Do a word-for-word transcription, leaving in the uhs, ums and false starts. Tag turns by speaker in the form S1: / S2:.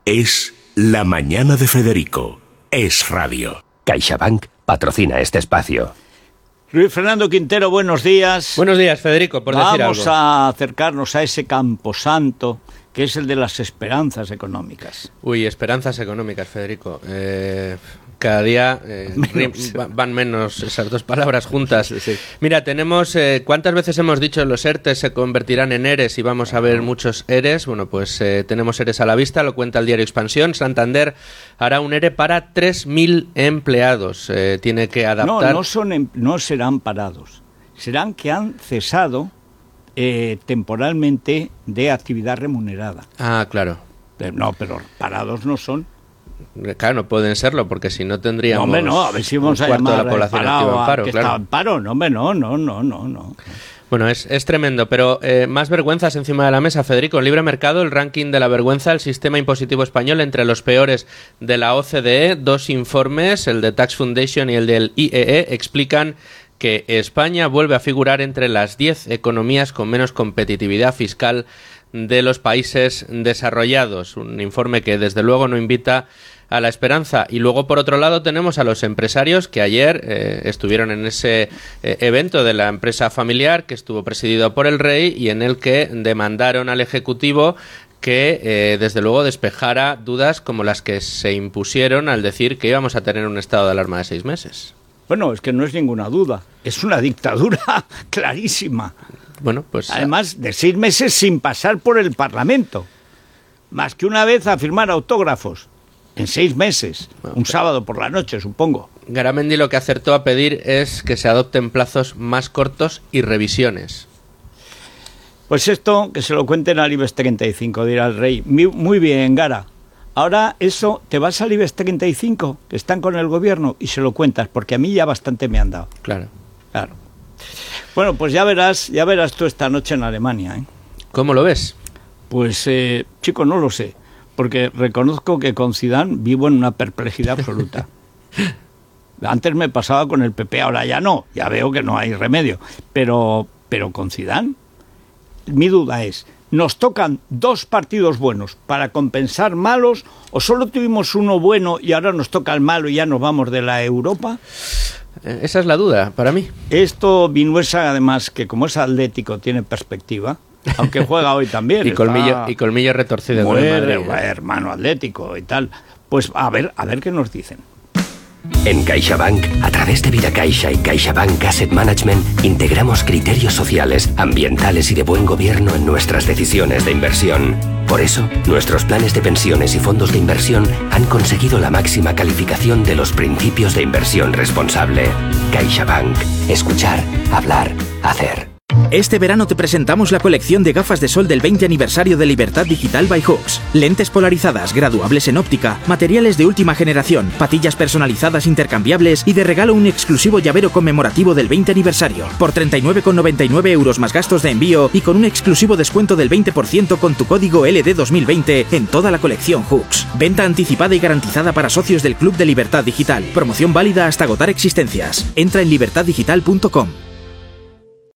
S1: Es La Mañana de Federico. Es radio.
S2: CaixaBank patrocina este espacio.
S3: Luis Fernando Quintero, buenos días.
S4: Buenos días, Federico, por decir algo.
S3: Vamos a acercarnos a ese camposanto que es el de las esperanzas económicas.
S4: Uy, esperanzas económicas, Federico. Eh, cada día eh, menos. van menos esas dos palabras juntas. Sí, sí. Mira, tenemos... Eh, ¿cuántas veces hemos dicho los ERTES se convertirán en ERES y vamos a ver muchos ERES? Bueno, pues eh, tenemos ERES a la vista, lo cuenta el diario Expansión. Santander hará un ERE para tres mil empleados. Eh, tiene que adaptar...
S3: No, no, son, no serán parados. Serán que han cesado... Eh, temporalmente de actividad remunerada.
S4: Ah, claro.
S3: Pero, no, pero parados no son.
S4: Claro, no pueden serlo, porque si no tendríamos...
S3: No, hombre, no, a ver si vamos
S4: un
S3: a
S4: cuarto
S3: llamar
S4: de la población
S3: parado,
S4: activa en paro,
S3: que
S4: claro.
S3: está en paro. No, hombre, no, no, no, no, no.
S4: Bueno, es, es tremendo, pero eh, más vergüenzas encima de la mesa, Federico. En Libre Mercado, el ranking de la vergüenza, el sistema impositivo español entre los peores de la O C D E. Dos informes, el de Tax Foundation y el del I E E, explican que España vuelve a figurar entre las diez economías con menos competitividad fiscal de los países desarrollados. Un informe que desde luego no invita a la esperanza. Y luego, por otro lado, tenemos a los empresarios que ayer eh, estuvieron en ese eh, evento de la empresa familiar que estuvo presidido por el rey y en el que demandaron al Ejecutivo que eh, desde luego despejara dudas como las que se impusieron al decir que íbamos a tener un estado de alarma de seis meses.
S3: Bueno, es que no es ninguna duda, es una dictadura clarísima.
S4: Bueno, pues
S3: además de seis meses sin pasar por el Parlamento, más que una vez a firmar autógrafos, en seis meses, bueno, un sábado por la noche, supongo.
S4: Garamendi lo que acertó a pedir es que se adopten plazos más cortos y revisiones.
S3: Pues esto, que se lo cuenten al IBEX treinta y cinco, dirá el rey. Muy bien, Gara. Ahora eso, te vas al IBEX treinta y cinco, que están con el gobierno, y se lo cuentas, porque a mí ya bastante me han dado.
S4: Claro.
S3: Claro. Bueno, pues ya verás, ya verás tú esta noche en Alemania, ¿eh?
S4: ¿Cómo lo ves?
S3: Pues, eh, chico, no lo sé, porque reconozco que con Zidane vivo en una perplejidad absoluta. Antes me pasaba con el P P, ahora ya no, ya veo que no hay remedio. Pero, pero con Zidane, mi duda es... ¿Nos tocan dos partidos buenos para compensar malos o solo tuvimos uno bueno y ahora nos toca el malo y ya nos vamos de la Europa?
S4: Esa es la duda para mí.
S3: Esto, Vinuesa, además, que como es atlético, tiene perspectiva, aunque juega hoy también.
S4: y, colmillo, y colmillo retorcido con el Madrid.
S3: Hermano atlético y tal. Pues a ver, a ver qué nos dicen.
S2: En CaixaBank, a través de Vida Caixa y CaixaBank Asset Management, integramos criterios sociales, ambientales y de buen gobierno en nuestras decisiones de inversión. Por eso, nuestros planes de pensiones y fondos de inversión han conseguido la máxima calificación de los principios de inversión responsable. CaixaBank. Escuchar, hablar, hacer.
S5: Este verano te presentamos la colección de gafas de sol del veinte aniversario de Libertad Digital by Hooks. Lentes polarizadas, graduables en óptica, materiales de última generación, patillas personalizadas intercambiables y de regalo un exclusivo llavero conmemorativo del veinte aniversario. Por treinta y nueve con noventa y nueve euros más gastos de envío y con un exclusivo descuento del veinte por ciento con tu código L D dos mil veinte en toda la colección Hooks. Venta anticipada y garantizada para socios del Club de Libertad Digital. Promoción válida hasta agotar existencias. Entra en libertad digital punto com.